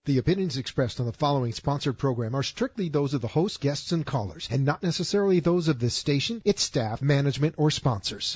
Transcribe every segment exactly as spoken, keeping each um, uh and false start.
The opinions expressed on the following sponsored program are strictly those of the host, guests, and callers, and not necessarily those of this station, its staff, management, or sponsors.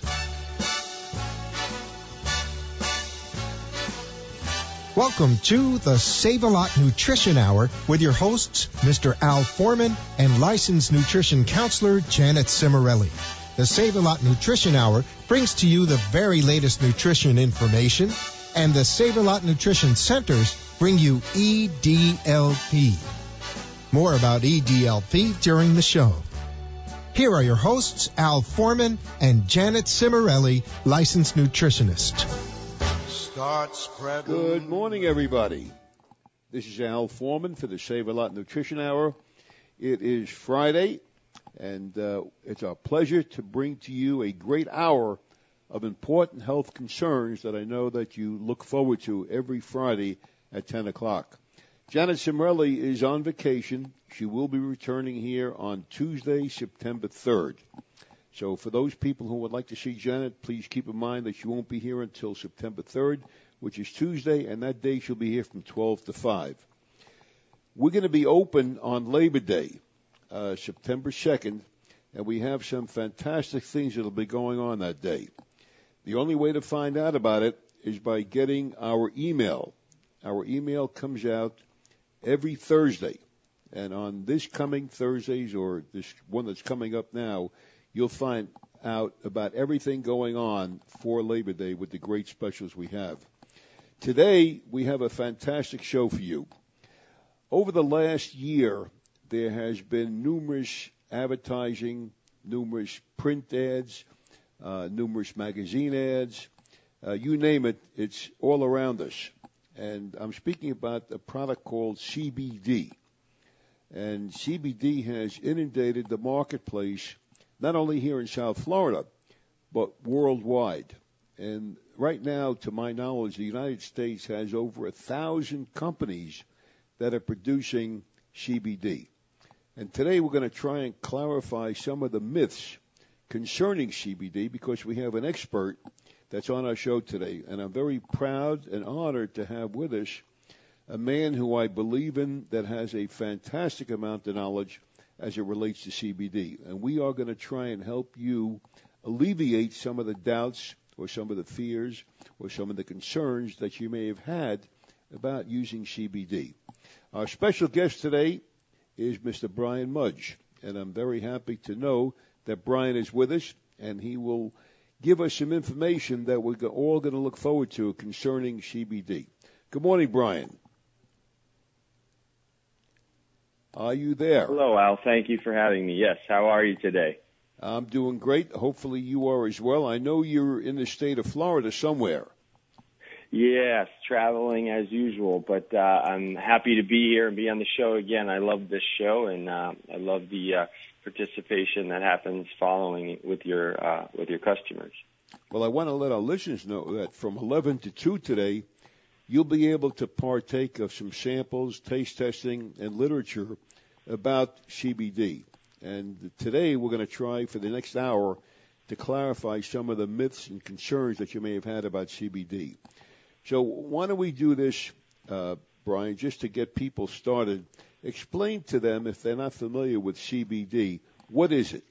Welcome to the Save-A-Lot Nutrition Hour with your hosts, Mister Al Foreman and licensed nutrition counselor Janet Cimarelli. The Save-A-Lot Nutrition Hour brings to you the very latest nutrition information, and the Save-A-Lot Nutrition Centers bring you E D L P. More about E D L P during the show. Here are your hosts, Al Foreman and Janet Cimarelli, licensed nutritionist. Start spreading. Good morning, everybody. This is Al Foreman for the Save-A-Lot Nutrition Hour. It is Friday, and uh, it's our pleasure to bring to you a great hour of important health concerns that I know that you look forward to every Friday at ten o'clock. Janet Cimarelli is on vacation. She will be returning here on Tuesday, September third. So for those people who would like to see Janet, please keep in mind that she won't be here until September third, which is Tuesday, and that day she'll be here from twelve to five. We're going to be open on Labor Day, uh, September second, and we have some fantastic things that will be going on that day. The only way to find out about it is by getting our email. Our email comes out every Thursday, and on this coming Thursdays or this one that's coming up now, you'll find out about everything going on for Labor Day with the great specials we have. Today, we have a fantastic show for you. Over the last year, there has been numerous advertising, numerous print ads, uh, numerous magazine ads. Uh, you name it, it's all around us. And I'm speaking about a product called C B D. And C B D has inundated the marketplace, not only here in South Florida, but worldwide. And right now, to my knowledge, the United States has over a thousand companies that are producing C B D. And today we're going to try and clarify some of the myths concerning C B D because we have an expert that's on our show today. And I'm very proud and honored to have with us a man who I believe in that has a fantastic amount of knowledge as it relates to C B D. And we are going to try and help you alleviate some of the doubts or some of the fears or some of the concerns that you may have had about using C B D. Our special guest today is Mister Brian Mudge, and I'm very happy to know that Brian is with us, and he will give us some information that we're all going to look forward to concerning C B D. Good morning, Brian. Are you there? Hello, Al. Thank you for having me. Yes. How are you today? I'm doing great. Hopefully you are as well. I know you're in the state of Florida somewhere. Yes, traveling as usual, but uh, I'm happy to be here and be on the show again. I love this show, and uh, I love the uh, participation that happens following with your uh, with your customers. Well, I want to let our listeners know that from eleven to two today, you'll be able to partake of some samples, taste testing, and literature about C B D. And today we're going to try for the next hour to clarify some of the myths and concerns that you may have had about C B D. So why don't we do this, uh, Brian, just to get people started. Explain to them, if they're not familiar with C B D, what is it?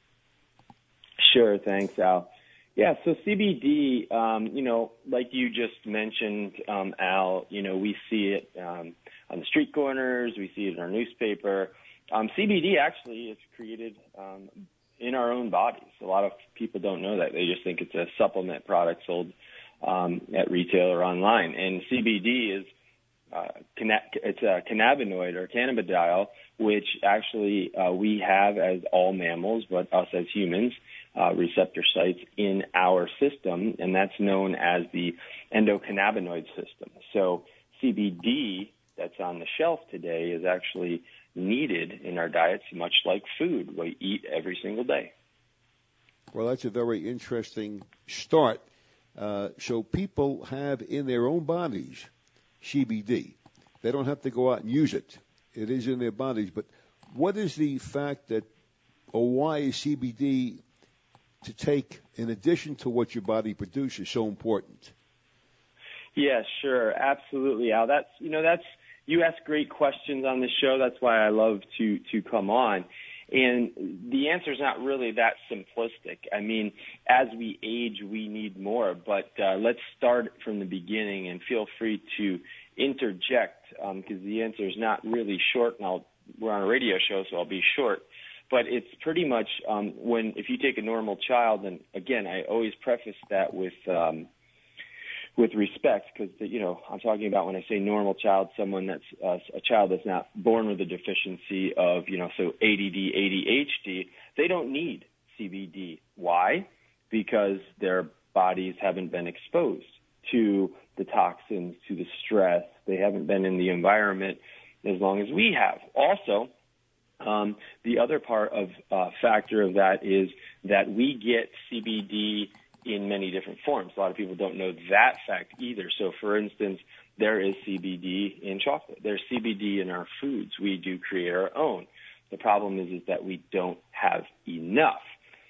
Sure, thanks, Al. Yeah, so C B D, um, you know, like you just mentioned, um, Al, you know, we see it um, on the street corners, we see it in our newspaper. Um, C B D actually is created um, in our own bodies. A lot of people don't know that. They just think it's a supplement product sold um, at retail or online. And C B D is uh, canna- it's a cannabinoid or cannabidiol, which actually uh, we have as all mammals, but us as humans, uh, receptor sites in our system, and that's known as the endocannabinoid system. So C B D that's on the shelf today is actually needed in our diets, much like food we eat every single day. Well, that's a very interesting start. Uh, so people have in their own bodies C B D. They don't have to go out and use it. It is in their bodies. But what is the fact that, or why is C B D to take in addition to what your body produces so important? Yeah, sure. Absolutely, Al. That's, you know, that's you ask great questions on this show. That's why I love to to come on. And the answer is not really that simplistic. I mean, as we age, we need more. But uh, let's start from the beginning, and feel free to interject, because um, the answer is not really short. And I'll, we're on a radio show, so I'll be short. But it's pretty much um, when if you take a normal child, and again, I always preface that with um, with respect, because you know I'm talking about when I say normal child, someone that's uh, a child that's not born with a deficiency of you know so A D D, A D H D. They don't need C B D. Why? Because their bodies haven't been exposed to the toxins, to the stress. They haven't been in the environment as long as we have. Also, um, the other part of uh, factor of that is that we get C B D in many different forms. A lot of people don't know that fact either. So, for instance, there is C B D in chocolate. There's C B D in our foods. We do create our own. The problem is, is that we don't have enough.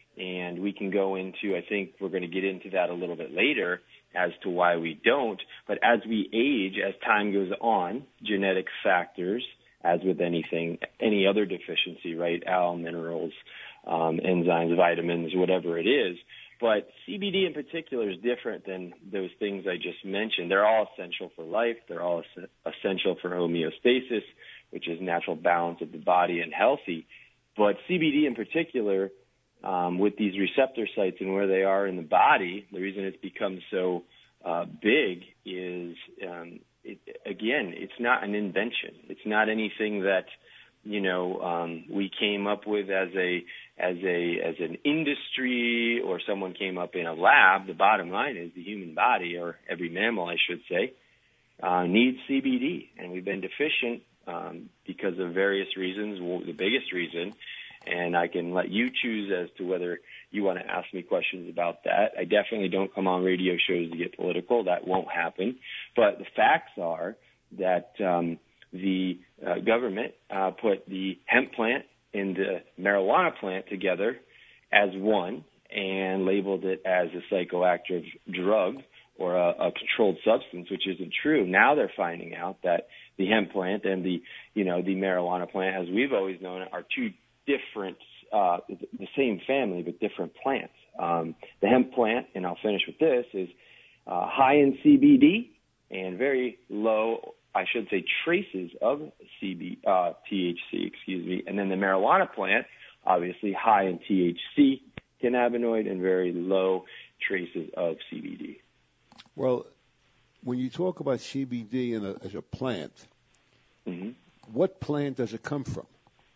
And we can go into, I think we're going to get into that a little bit later as to why we don't. But as we age, as time goes on, genetic factors, as with anything, any other deficiency, right, Al, minerals, um, enzymes, vitamins, whatever it is. But C B D in particular is different than those things I just mentioned. They're all essential for life. They're all es- essential for homeostasis, which is natural balance of the body and healthy. But C B D in particular, um, with these receptor sites and where they are in the body, the reason it's become so uh, big is, um, it, again, it's not an invention. It's not anything that, you know, um, we came up with as a as a as an industry or someone came up in a lab. The bottom line is the human body, or every mammal, I should say, uh, needs C B D, and we've been deficient um, because of various reasons. Well, the biggest reason, and I can let you choose as to whether you want to ask me questions about that. I definitely don't come on radio shows to get political. That won't happen. But the facts are that um, the uh, government uh, put the hemp plant and the marijuana plant together as one and labeled it as a psychoactive drug or a, a controlled substance, which isn't true. Now they're finding out that the hemp plant and the, you know, the marijuana plant, as we've always known it, are two different, uh, the same family, but different plants. Um, the hemp plant, and I'll finish with this, is uh, high in C B D and very low, I should say, traces of C B, uh, T H C, excuse me. And then the marijuana plant, obviously high in T H C, cannabinoid, and very low traces of C B D. Well, when you talk about C B D in a, as a plant, mm-hmm. what plant does it come from?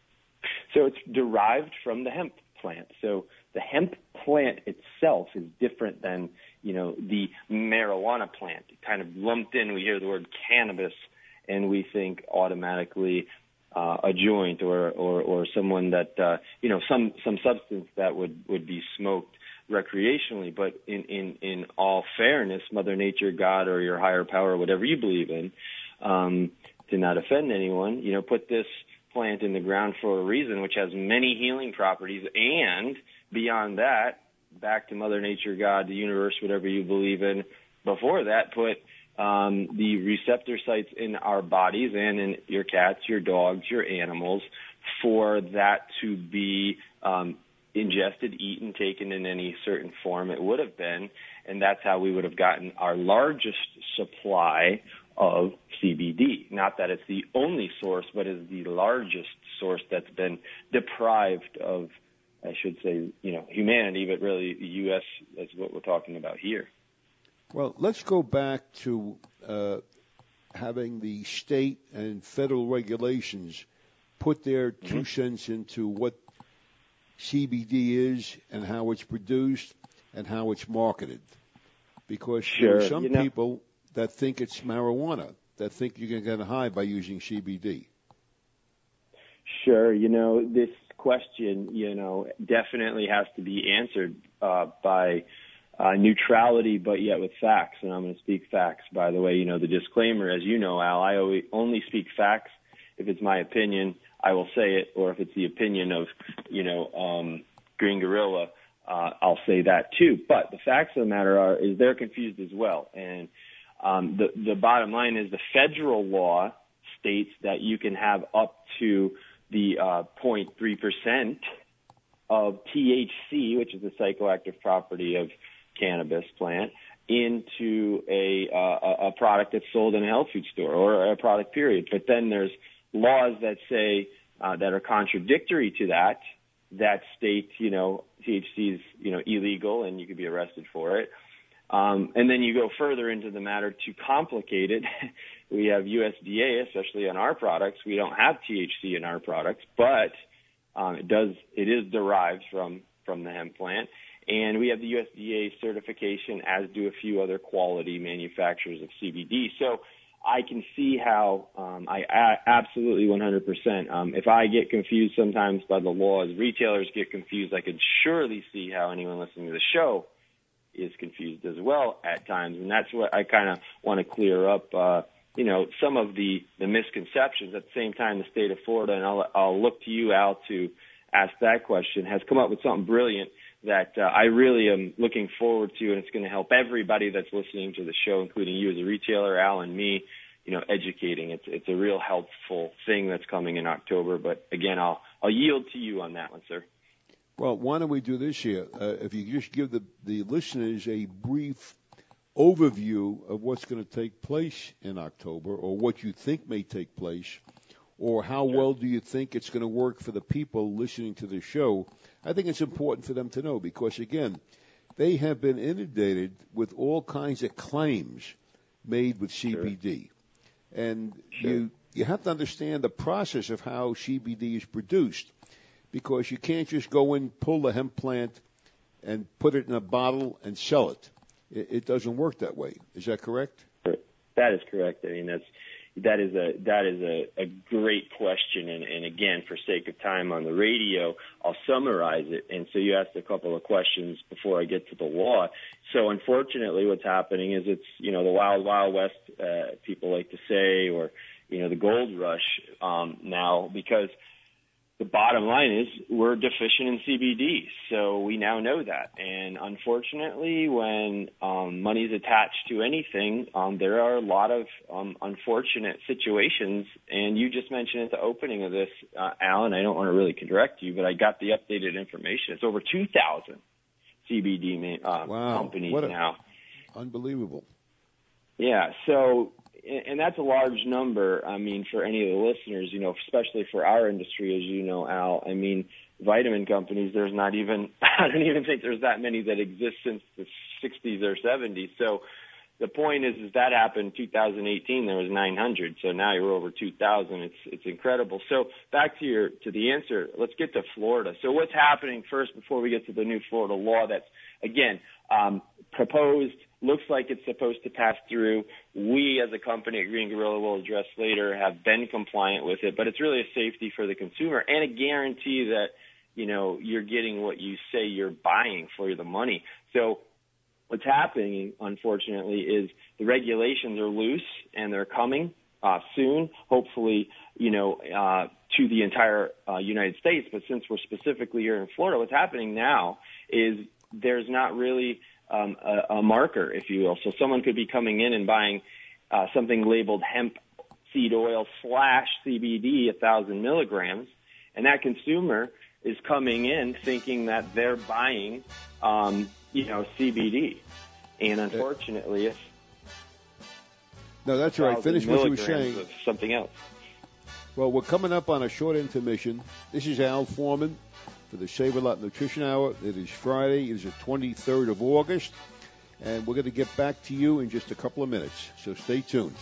So it's derived from the hemp plant. So the hemp plant itself is different than, you know, the marijuana plant. Kind of lumped in, we hear the word cannabis, and we think automatically uh, a joint or, or, or someone that, uh, you know, some, some substance that would, would be smoked recreationally. But in, in, in all fairness, Mother Nature, God, or your higher power, whatever you believe in, um, to not offend anyone, you know, put this plant in the ground for a reason, which has many healing properties, and beyond that, back to Mother Nature, God, the universe, whatever you believe in, before that, put um, the receptor sites in our bodies and in your cats, your dogs, your animals, for that to be um, ingested, eaten, taken in any certain form it would have been, and that's how we would have gotten our largest supply of C B D. Not that it's the only source, but is the largest source that's been deprived of, I should say, you know, humanity, but really the U S is what we're talking about here. Well, let's go back to uh, having the state and federal regulations put their two mm-hmm. cents into what C B D is and how it's produced and how it's marketed. Because sure. there are some you know, people that think it's marijuana, that think you can get high by using C B D. Sure. You know, this question, you know, definitely has to be answered uh, by uh, neutrality, but yet with facts. And I'm going to speak facts, by the way. You know, the disclaimer, as you know, Al, I always only speak facts. If it's my opinion, I will say it. Or if it's the opinion of, you know, um, Green Gorilla, uh, I'll say that too. But the facts of the matter are, is they're confused as well. And Um, the, the bottom line is the federal law states that you can have up to the uh, zero point three percent of T H C, which is the psychoactive property of cannabis plant, into a, uh, a product that's sold in a health food store or a product period. But then there's laws that say uh, that are contradictory to that, that state, you know, T H C is, you know, illegal and you could be arrested for it. Um, and then you go further into the matter to complicate it. We have U S D A, especially on our products. We don't have T H C in our products, but um, it does. It is derived from from the hemp plant, and we have the U S D A certification, as do a few other quality manufacturers of C B D. So I can see how um, I a- absolutely one hundred percent. Um, if I get confused sometimes by the laws, retailers get confused. I could surely see how anyone listening to the show is confused as well at times, and that's what I kind of want to clear up. Uh, you know, some of the, the misconceptions. At the same time, the state of Florida, and I'll, I'll look to you, Al, to ask that question, has come up with something brilliant that uh, I really am looking forward to, and it's going to help everybody that's listening to the show, including you as a retailer, Al, and me, you know, educating. It's it's a real helpful thing that's coming in October. But again, I'll I'll yield to you on that one, sir. Well, why don't we do this here? Uh, if you just give the, the listeners a brief overview of what's going to take place in October, or what you think may take place, or how Sure. well do you think it's going to work for the people listening to the show, I think it's important for them to know because, again, they have been inundated with all kinds of claims made with C B D. Sure. And sure. you you have to understand the process of how C B D is produced, because you can't just go in, pull the hemp plant, and put it in a bottle and sell it. It, it doesn't work that way. Is that correct? That is correct. I mean, that's that is a that is a, a great question, and, and again, for sake of time on the radio, I'll summarize it. And so you asked a couple of questions before I get to the law. So unfortunately, what's happening is it's you know the wild wild west, uh, people like to say, or you know the gold rush um, now, because the bottom line is we're deficient in C B D, so we now know that. And unfortunately, when um, money is attached to anything, um, there are a lot of um, unfortunate situations. And you just mentioned at the opening of this, uh, Alan, I don't want to really correct you, but I got the updated information. It's over two thousand C B D uh, wow. companies what a, now. Unbelievable. Yeah, so... And that's a large number, I mean, for any of the listeners, you know, especially for our industry, as you know, Al. I mean, vitamin companies, there's not even, I don't even think there's that many that exist since the sixties or seventies. So the point is, is that happened in two thousand eighteen, there was nine hundred. So now you're over two thousand. It's it's incredible. So back to your to the answer, let's get to Florida. So what's happening first before we get to the new Florida law that's, again, um, proposed, looks like it's supposed to pass through. We, as a company at Green Gorilla, will address later, have been compliant with it, but it's really a safety for the consumer and a guarantee that, you know, you're getting what you say you're buying for the money. So what's happening, unfortunately, is the regulations are loose and they're coming uh, soon, hopefully, you know, uh, to the entire uh, United States. But since we're specifically here in Florida, what's happening now is there's not really Um, a, a marker, if you will. So someone could be coming in and buying uh, something labeled hemp seed oil slash C B D, a thousand milligrams, and that consumer is coming in thinking that they're buying, um, you know, C B D, and unfortunately, it's no, that's right. Finish what you were saying. Of something else. Well, we're coming up on a short intermission. This is Al Foreman for the Save a Lot Nutrition Hour. It is Friday. It is the twenty-third of August. And we're going to get back to you in just a couple of minutes. So stay tuned.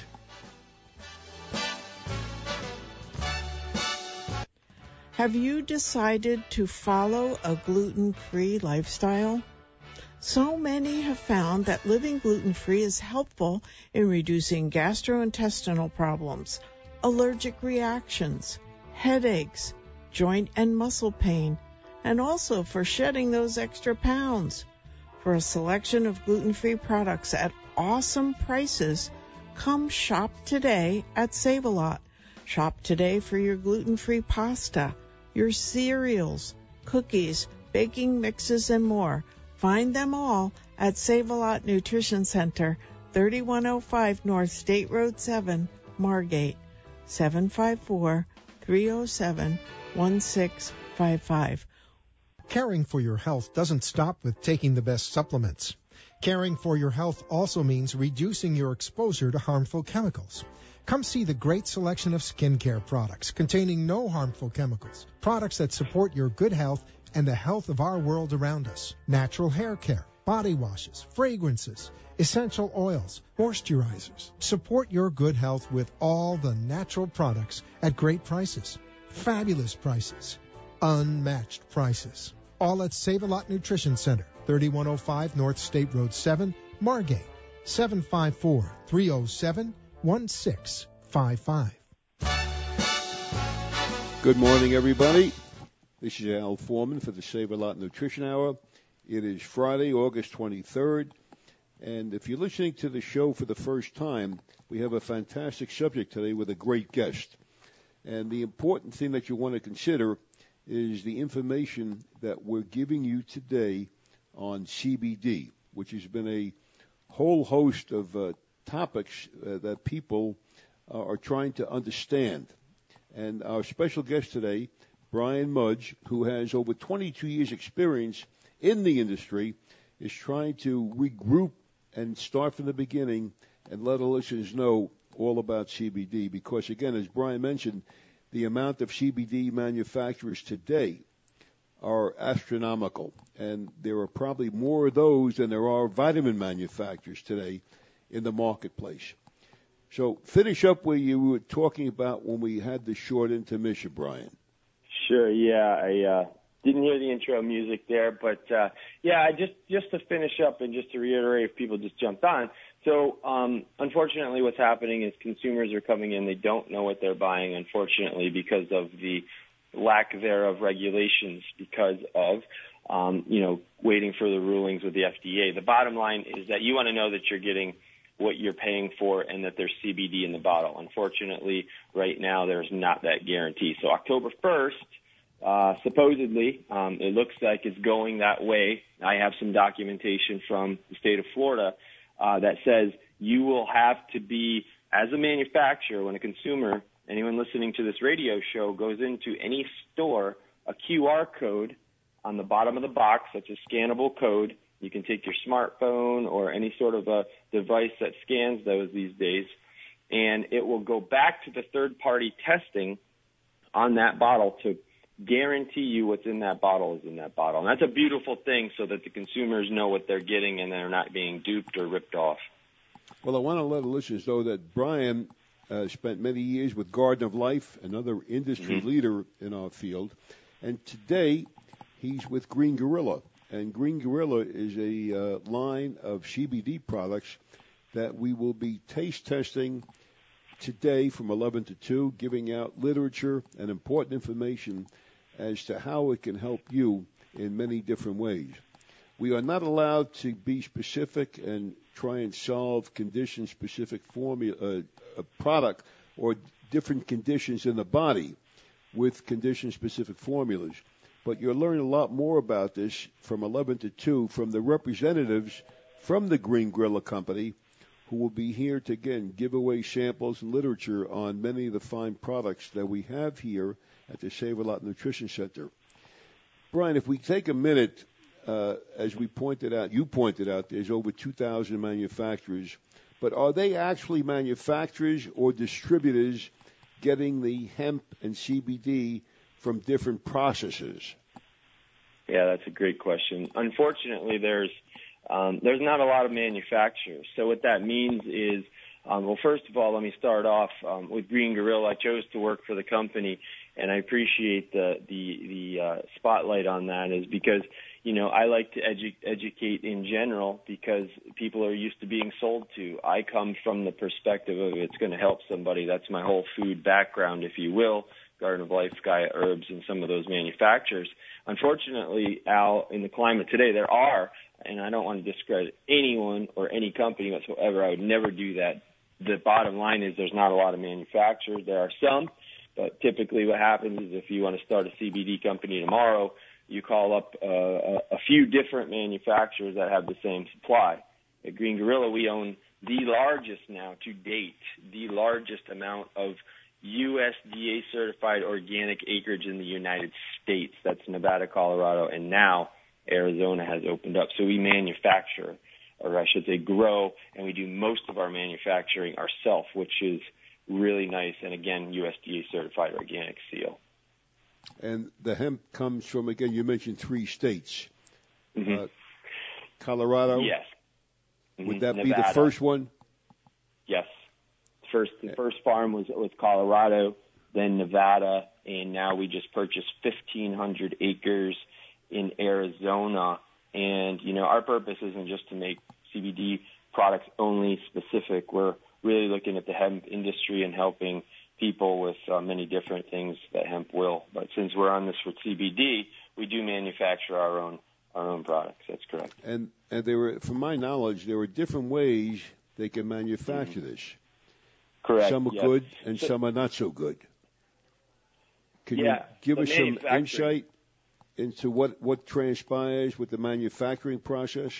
Have you decided to follow a gluten-free lifestyle? So many have found that living gluten-free is helpful in reducing gastrointestinal problems, allergic reactions, headaches, joint and muscle pain, and also for shedding those extra pounds. For a selection of gluten-free products at awesome prices, come shop today at Save-A-Lot. Shop today for your gluten-free pasta, your cereals, cookies, baking mixes, and more. Find them all at Save-A-Lot Nutrition Center, thirty-one oh five North State Road seven, Margate. seven five four, three oh seven, one six five five. Caring for your health doesn't stop with taking the best supplements. Caring for your health also means reducing your exposure to harmful chemicals. Come see the great selection of skincare products containing no harmful chemicals, products that support your good health and the health of our world around us. Natural hair care, body washes, fragrances, essential oils, moisturizers. Support your good health with all the natural products at great prices. Fabulous prices. Unmatched prices. All at Save-A-Lot Nutrition Center, thirty-one oh five North State Road seven, Margate, seven five four, three oh seven, one six five five. Good morning, everybody. This is Al Foreman for the Save-A-Lot Nutrition Hour. It is Friday, August twenty-third, and if you're listening to the show for the first time, we have a fantastic subject today with a great guest. And the important thing that you want to consider is the information that we're giving you today on C B D, which has been a whole host of uh, topics uh, that people uh, are trying to understand. And our special guest today, Brian Mudge, who has over twenty-two years experience in the industry, is trying to regroup and start from the beginning and let our listeners know all about C B D. Because, again, as Brian mentioned, the amount of C B D manufacturers today are astronomical, and there are probably more of those than there are vitamin manufacturers today in the marketplace. So finish up where you were talking about when we had the short intermission, Brian. Sure, yeah, I uh, didn't hear the intro music there, but uh, yeah, I just just to finish up and just to reiterate, if people just jumped on. So um, unfortunately, what's happening is consumers are coming in; they don't know what they're buying, unfortunately, because of the lack thereof regulations, because of um, you know waiting for the rulings with the F D A. The bottom line is that you want to know that you're getting what you're paying for and that there's C B D in the bottle. Unfortunately, right now there's not that guarantee. So October first, uh, supposedly, um, it looks like it's going that way. I have some documentation from the state of Florida uh, that says you will have to be, as a manufacturer, when a consumer, anyone listening to this radio show, goes into any store, a Q R code on the bottom of the box, that's a scannable code. You can take your smartphone or any sort of a device that scans those these days, and it will go back to the third-party testing on that bottle to guarantee you what's in that bottle is in that bottle. And that's a beautiful thing, so that the consumers know what they're getting and they're not being duped or ripped off. Well, I want to let the listeners know that Brian uh, spent many years with Garden of Life, another industry mm-hmm. leader in our field, and today he's with Green Gorilla. And Green Gorilla is a uh, line of C B D products that we will be taste testing today from eleven to two, giving out literature and important information as to how it can help you in many different ways. We are not allowed to be specific and try and solve condition-specific formula, uh, a product or different conditions in the body with condition-specific formulas. But you'll learn a lot more about this from eleven to two from the representatives from the Green Gorilla Company, who will be here to, again, give away samples and literature on many of the fine products that we have here at the Save-A-Lot Nutrition Center. Brian, if we take a minute, uh, as we pointed out, you pointed out, there's over two thousand manufacturers. But are they actually manufacturers or distributors getting the hemp and C B D from different processes? Yeah, that's a great question. Unfortunately, there's um, there's not a lot of manufacturers. So what that means is, um, well, first of all, let me start off um, with Green Gorilla. I chose to work for the company, and I appreciate the the, the uh, spotlight on that, is because, you know, I like to edu- educate in general because people are used to being sold to. I come from the perspective of it's going to help somebody. That's my whole food background, if you will. Garden of Life, Gaia Herbs, and some of those manufacturers. Unfortunately, Al, in the climate today, there are, and I don't want to discredit anyone or any company whatsoever. I would never do that. The bottom line is there's not a lot of manufacturers. There are some, but typically what happens is if you want to start a C B D company tomorrow, you call up uh, a, a few different manufacturers that have the same supply. At Green Gorilla, we own the largest now to date, the largest amount of U S D A certified organic acreage in the United States. That's Nevada, Colorado, and now Arizona has opened up. So we manufacture, or I should say grow, and we do most of our manufacturing ourselves, which is really nice. And again, U S D A certified organic seal. And the hemp comes from, again, you mentioned three states. Mm-hmm. Uh, Colorado? Yes. Mm-hmm. Would that Nevada. be the first one? Yes. First, the first farm was was Colorado, then Nevada, and now we just purchased fifteen hundred acres in Arizona. And, you know, our purpose isn't just to make C B D products only specific. We're really looking at the hemp industry and helping people with uh, many different things that hemp will. But since we're on this with C B D, we do manufacture our own our own products. That's correct. And and there were, from my knowledge, there were different ways they can manufacture mm-hmm. this. Correct. Some are yes. good and so, some are not so good. Can yeah, you give us some manufacturing. insight into what, what transpires with the manufacturing process?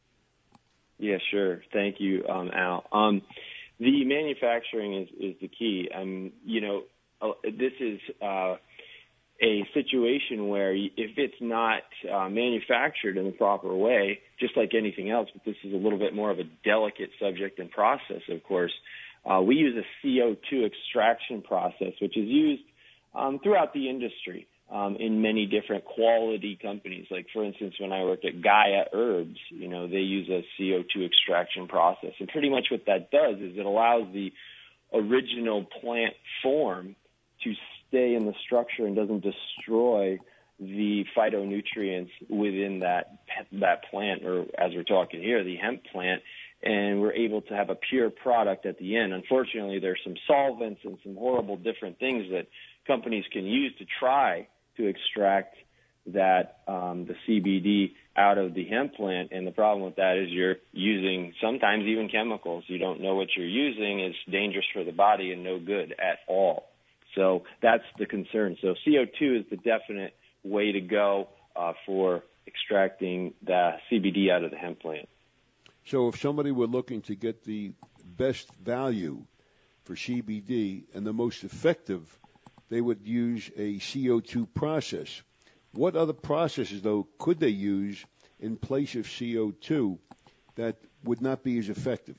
Yeah, sure. Thank you, um, Al. Um, the manufacturing is, is the key. Um, you know, uh, this is uh, a situation where if it's not uh, manufactured in the proper way, just like anything else, but this is a little bit more of a delicate subject and process, of course, uh, we use a C O two extraction process, which is used um, throughout the industry um, in many different quality companies. Like, for instance, when I worked at Gaia Herbs, you know, they use a C O two extraction process. And pretty much what that does is it allows the original plant form to stay in the structure and doesn't destroy the phytonutrients within that that plant, or as we're talking here, the hemp plant, and we're able to have a pure product at the end. Unfortunately, there's some solvents and some horrible different things that companies can use to try to extract that um, the C B D out of the hemp plant, and the problem with that is you're using sometimes even chemicals. You don't know what you're using. It's dangerous for the body and no good at all. So that's the concern. So C O two is the definite way to go uh, for extracting the C B D out of the hemp plant. So if somebody were looking to get the best value for C B D and the most effective, they would use a C O two process. What other processes, though, could they use in place of C O two that would not be as effective?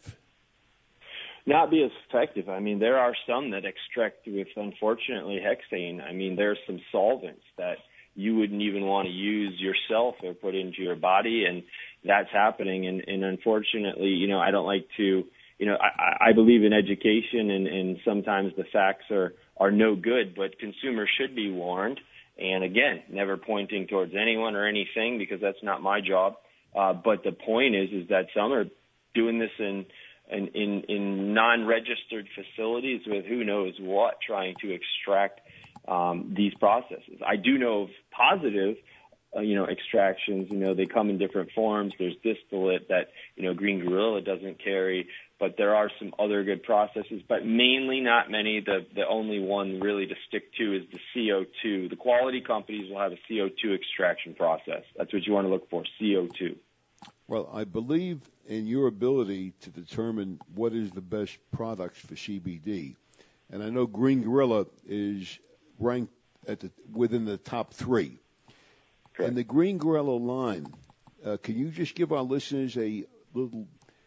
Not be as effective. I mean, there are some that extract with, unfortunately, hexane. I mean, there are some solvents that you wouldn't even want to use yourself or put into your body, and that's happening. And, and unfortunately, you know, I don't like to, you know, I, I believe in education, and, and sometimes the facts are, are no good, but consumers should be warned. And again, never pointing towards anyone or anything, because that's not my job. Uh, but the point is, is that some are doing this in, in, in, in non-registered facilities with who knows what, trying to extract um, these processes. I do know of positive, uh, you know, extractions. You know, they come in different forms. There's distillate that, you know, Green Gorilla doesn't carry, but there are some other good processes, but mainly not many. The the only one really to stick to is the C O two. The quality companies will have a C O two extraction process. That's what you want to look for, C O two. Well, I believe in your ability to determine what is the best products for C B D. And I know Green Gorilla is ranked at the, within the top three. Correct. And the Green Gorilla line, uh, can you just give our listeners a little,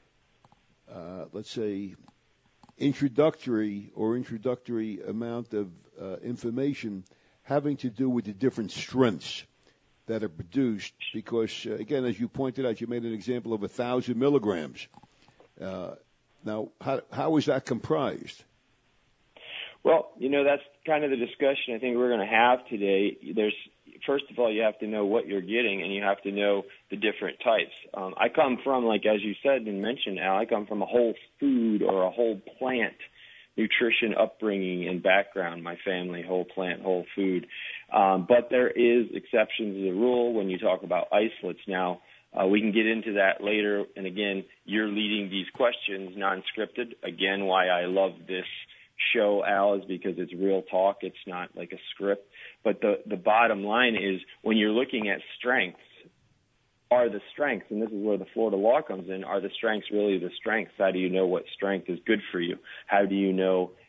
uh, let's say, introductory or introductory amount of uh, information having to do with the different strengths that are produced? Because, uh, again, as you pointed out, you made an example of a thousand milligrams. Uh, now, how, how is that comprised? Well, you know, that's kind of the discussion I think we're going to have today. There's, first of all, you have to know what you're getting, and you have to know the different types. Um, I come from, like as you said and mentioned, Al, I come from a whole food or a whole plant nutrition upbringing and background. My family, whole plant, whole food. Um, but there is exceptions to the rule when you talk about isolates. Now, uh, we can get into that later. And again, you're leading these questions non-scripted. Again, why I love this show, Al, is because it's real talk. It's not like a script. But the, the bottom line is, when you're looking at strengths, are the strengths, and this is where the Florida law comes in, are the strengths really the strengths? How do you know what strength is good for you? How do you know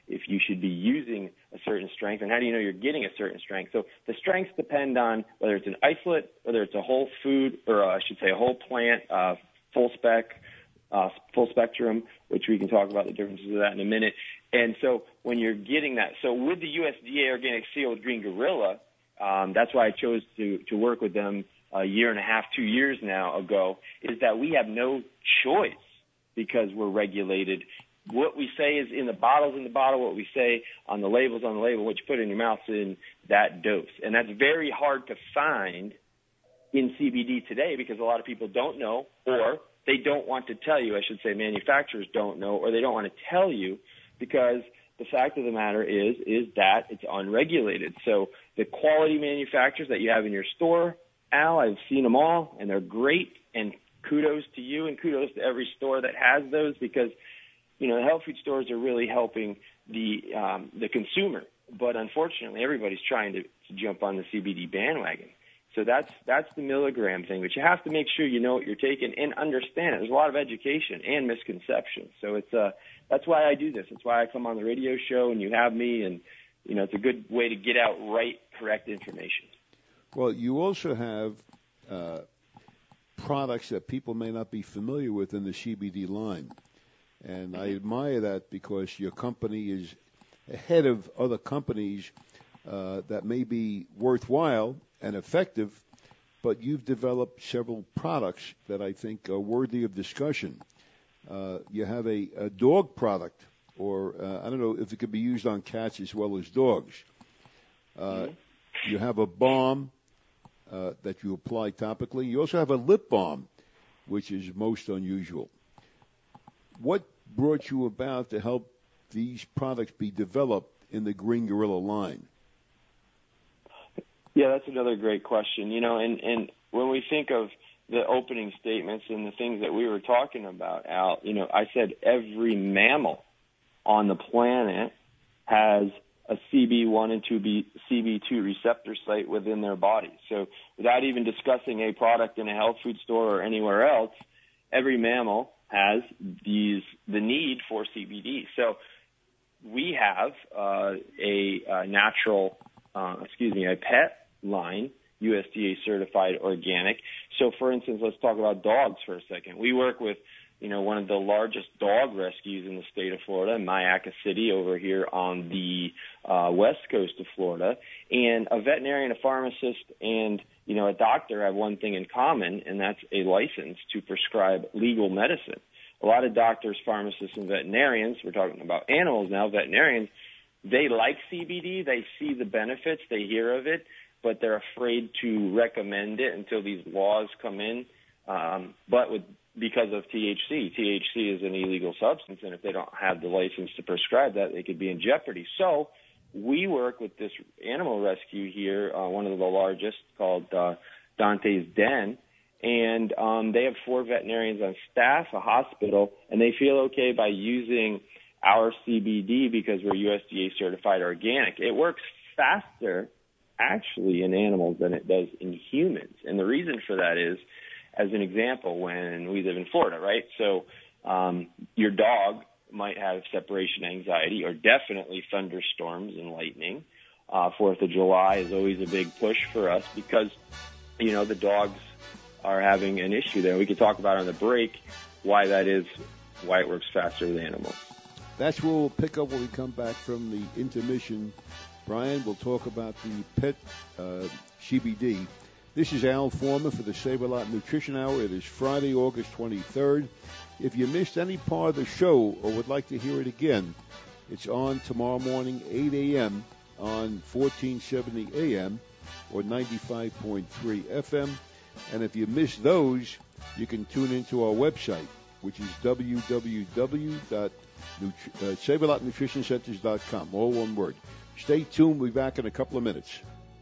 if you should be using a certain strength, and how do you know you're getting a certain strength? So the strengths depend on whether it's an isolate, whether it's a whole food, or uh, I should say a whole plant, uh, full spec, uh, full spectrum, which we can talk about the differences of that in a minute. And so when you're getting that, so with the U S D A Organic Seal with Green Gorilla, um, that's why I chose to, to work with them a year and a half, two years now ago, is that we have no choice because we're regulated. What we say is in the bottles in the bottle, what we say on the labels on the label, what you put in your mouth is in that dose. And that's very hard to find in C B D today because a lot of people don't know, or they don't want to tell you. I should say manufacturers don't know, or they don't want to tell you because the fact of the matter is, is that it's unregulated. So the quality manufacturers that you have in your store, Al, I've seen them all, and they're great, and kudos to you and kudos to every store that has those because, you know, the health food stores are really helping the um, the consumer. But unfortunately, everybody's trying to, to jump on the C B D bandwagon. So that's that's the milligram thing. But you have to make sure you know what you're taking and understand it. There's a lot of education and misconception. So it's uh, that's why I do this. It's why I come on the radio show and you have me, and, you know, it's a good way to get out right, correct information. Well, you also have uh, products that people may not be familiar with in the C B D line. And I admire that because your company is ahead of other companies uh, that may be worthwhile and effective, but you've developed several products that I think are worthy of discussion. Uh, you have a, a dog product, or uh, I don't know if it could be used on cats as well as dogs. Uh, mm-hmm. You have a balm uh, that you apply topically. You also have a lip balm, which is most unusual. What brought you about to help these products be developed in the Green Gorilla line? Yeah, that's another great question. You know, and, and when we think of the opening statements and the things that we were talking about, Al, you know, I said every mammal on the planet has a C B one and two B, C B two receptor site within their body. So without even discussing a product in a health food store or anywhere else, every mammal has these the need for C B D. So we have uh, a, a natural, uh, excuse me, a pet line, U S D A certified organic. So, for instance, let's talk about dogs for a second. We work with, you know, one of the largest dog rescues in the state of Florida, Mayaca City, over here on the uh, west coast of Florida. And a veterinarian, a pharmacist, and, you know, a doctor have one thing in common, and that's a license to prescribe legal medicine. A lot of doctors, pharmacists, and veterinarians, we're talking about animals now, veterinarians, they like C B D. They see the benefits. They hear of it, but they're afraid to recommend it until these laws come in. Um, but with because of T H C. T H C is an illegal substance, and if they don't have the license to prescribe that, they could be in jeopardy. So we work with this animal rescue here, uh, one of the largest, called uh, Dante's Den, and um, they have four veterinarians on staff, a hospital, and they feel okay by using our C B D because we're U S D A certified organic. It works faster, actually, in animals than it does in humans. And the reason for that is, as an example, when we live in Florida, right? So um, your dog might have separation anxiety or definitely thunderstorms and lightning. Uh, Fourth of July is always a big push for us because, you know, the dogs are having an issue there. We could talk about on the break why that is, why it works faster with animals. That's where we'll pick up when we come back from the intermission. Brian, we'll talk about the pet uh, C B D. This is Al Foreman for the Save-A-Lot Nutrition Hour. It is Friday, August twenty-third. If you missed any part of the show or would like to hear it again, it's on tomorrow morning, eight a.m. on fourteen seventy A M or ninety-five point three F M. And if you missed those, you can tune into our website, which is w w w dot save a lot nutrition centers dot com, all one word. Stay tuned. We'll be back in a couple of minutes.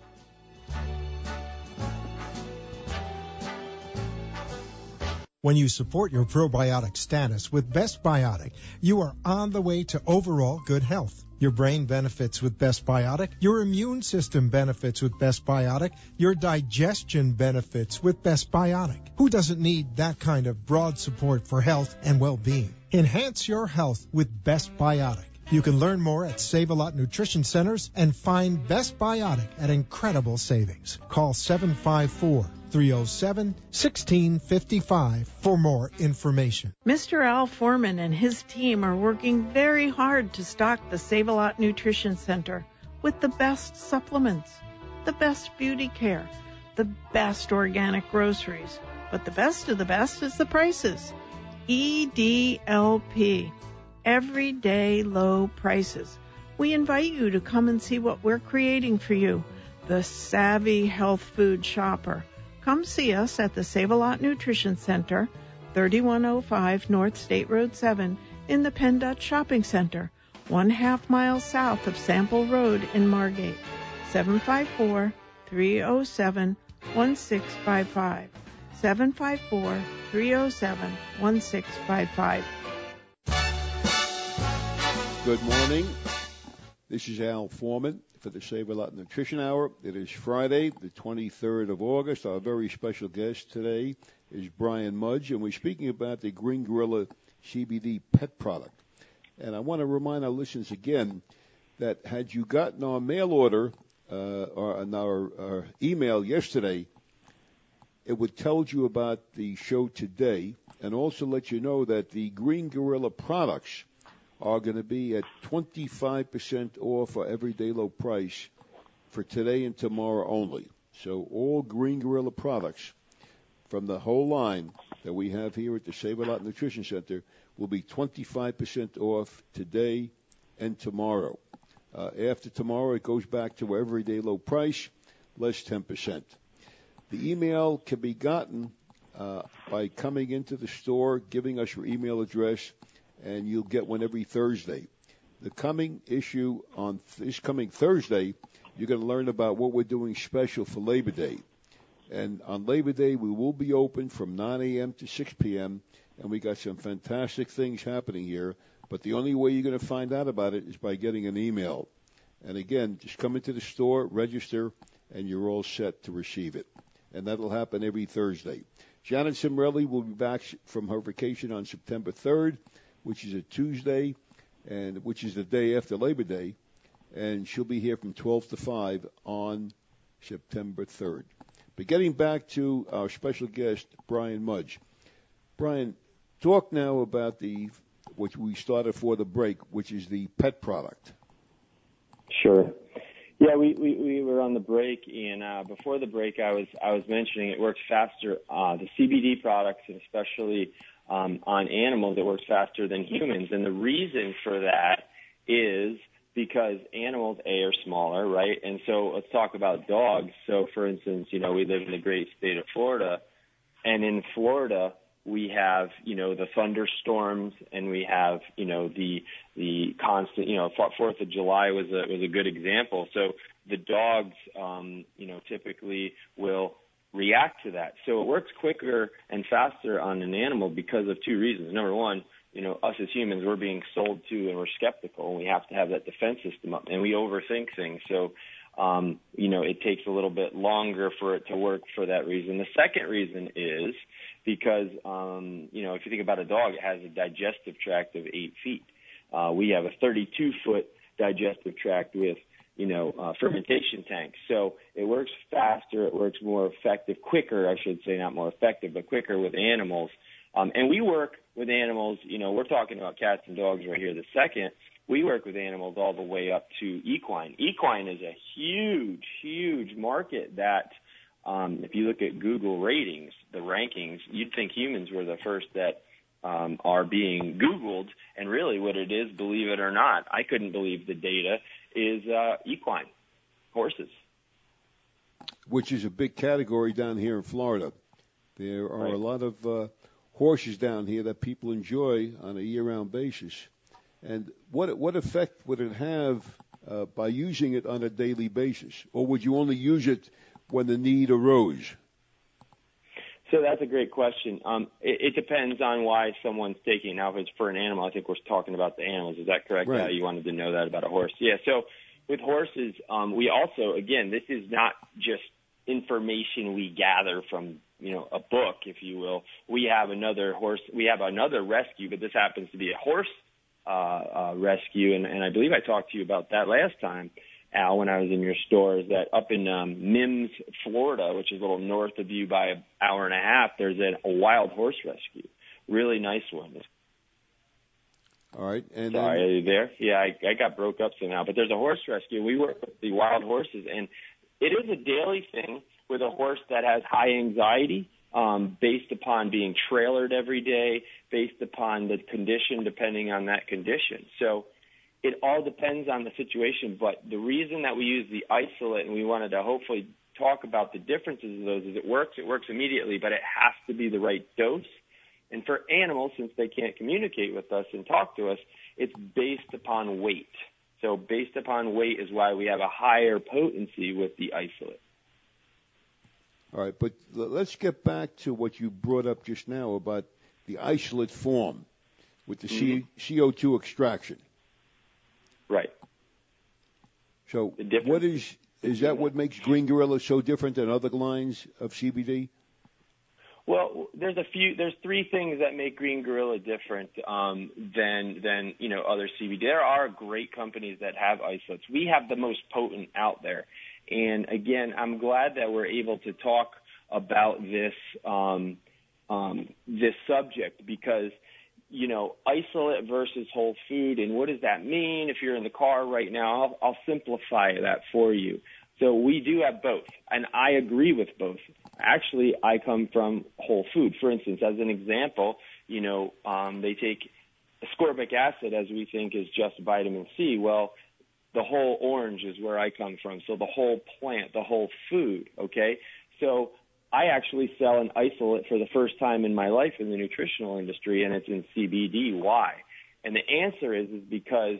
When you support your probiotic status with Best Biotic, you are on the way to overall good health. Your brain benefits with Best Biotic. Your immune system benefits with Best Biotic. Your digestion benefits with Best Biotic. Who doesn't need that kind of broad support for health and well-being? Enhance your health with Best Biotic. You can learn more at Save-A-Lot Nutrition Centers and find Best Biotic at incredible savings. Call seven five four, three oh seven, one six five five for more information. Mister Al Foreman and his team are working very hard to stock the Save-A-Lot Nutrition Center with the best supplements, the best beauty care, the best organic groceries. But the best of the best is the prices. E D L P. Everyday low prices. We invite you to come and see what we're creating for you, the savvy health food shopper. Come see us at the Save-A-Lot Nutrition Center, thirty-one oh five North State Road seven in the PennDOT Shopping Center, one half mile south of Sample Road in Margate, seven five four, three oh seven, one six five five, seven five four, three oh seven, one six five five. Good morning. This is Al Foreman for the Save-A-Lot Nutrition Hour. It is Friday, the twenty-third of August. Our very special guest today is Brian Mudge, and we're speaking about the Green Gorilla C B D pet product. And I want to remind our listeners again that had you gotten our mail order uh, or our, our email yesterday, it would tell you about the show today and also let you know that the Green Gorilla products are going to be at twenty-five percent off our everyday low price for today and tomorrow only. So all Green Gorilla products from the whole line that we have here at the Save-A-Lot Nutrition Center will be twenty-five percent off today and tomorrow. Uh, after tomorrow, it goes back to our everyday low price, less ten percent. The email can be gotten uh, by coming into the store, giving us your email address, and you'll get one every Thursday. The coming issue on this coming Thursday, you're going to learn about what we're doing special for Labor Day. And on Labor Day, we will be open from nine a.m. to six p.m., and we got some fantastic things happening here. But the only way you're going to find out about it is by getting an email. And again, just come into the store, register, and you're all set to receive it. And that'll happen every Thursday. Janet Cimarelli will be back from her vacation on September third, which is a Tuesday, and which is the day after Labor Day, and she'll be here from twelve to five on September third. But getting back to our special guest, Brian Mudge. Brian, talk now about the which we started for the break, which is the pet product. Sure. Yeah, we, we, we were on the break, and uh, before the break, I was I was mentioning it works faster. Uh, the C B D products, and especially um, on animals, it works faster than humans. And the reason for that is because animals, A, are smaller, right? And so let's talk about dogs. So, for instance, you know, we live in the great state of Florida, and in Florida, we have, you know, the thunderstorms, and we have, you know, the the constant, you know, Fourth of July was a was a good example. So the dogs, um, you know, typically will react to that. So it works quicker and faster on an animal because of two reasons. Number one, you know, us as humans, we're being sold to and we're skeptical, and we have to have that defense system up, and we overthink things. So, um, you know, it takes a little bit longer for it to work for that reason. The second reason is because, um, you know, if you think about a dog, it has a digestive tract of eight feet. Uh, we have a thirty-two foot digestive tract with, you know, uh, fermentation tanks. So it works faster, it works more effective, quicker, I should say, not more effective, but quicker with animals. Um, and we work with animals, you know, we're talking about cats and dogs right here the second. We work with animals all the way up to equine. Equine is a huge, huge market that, um, if you look at Google ratings, the rankings, you'd think humans were the first that um, are being Googled. And really what it is, believe it or not, I couldn't believe the data, is uh, equine, horses. Which is a big category down here in Florida. There are Right. a lot of uh, horses down here that people enjoy on a year-round basis. And what what effect would it have uh, by using it on a daily basis? Or would you only use it when the need arose? So that's a great question. Um, it, it depends on why someone's taking it. Now, if it's for an animal, I think we're talking about the animals. Is that correct? Right. Uh, you wanted to know that about a horse. Yeah, so with horses, um, we also, again, this is not just information we gather from, you know, a book, if you will. We have another horse, we have another rescue, but this happens to be a horse uh, uh, rescue, and, and I believe I talked to you about that last time, Al, when I was in your store, is that up in um, Mims, Florida, which is a little north of you by an hour and a half, there's a, a wild horse rescue. Really nice one. All right. And Sorry, then, are you there? Yeah, I, I got broke up somehow. But there's a horse rescue. We work with the wild horses, and it is a daily thing with a horse that has high anxiety um, based upon being trailered every day, based upon the condition, depending on that condition. So it all depends on the situation. But the reason that we use the isolate, and we wanted to hopefully talk about the differences of those, is it works. It works immediately, but it has to be the right dose. And for animals, since they can't communicate with us and talk to us, it's based upon weight. So based upon weight is why we have a higher potency with the isolate. all right, but let's get back to what you brought up just now about the isolate form with the Mm-hmm. C O two extraction. Right. So The difference what is is that what makes Green Gorilla so different than other lines of C B D? Well, there's a few. There's three things that make Green Gorilla different um, than than you know other C B D. There are great companies that have isolates. We have the most potent out there, and again, I'm glad that we're able to talk about this um, um, this subject because you know isolate versus whole food, and what does that mean? If you're in the car right now, I'll, I'll simplify that for you. So we do have both, and I agree with both. Actually, I come from whole food. For instance, as an example, you know, um, they take ascorbic acid, as we think is just vitamin C. Well, the whole orange is where I come from, so the whole plant, the whole food, okay? So I actually sell an isolate for the first time in my life in the nutritional industry, and it's in C B D. Why? And the answer is, is because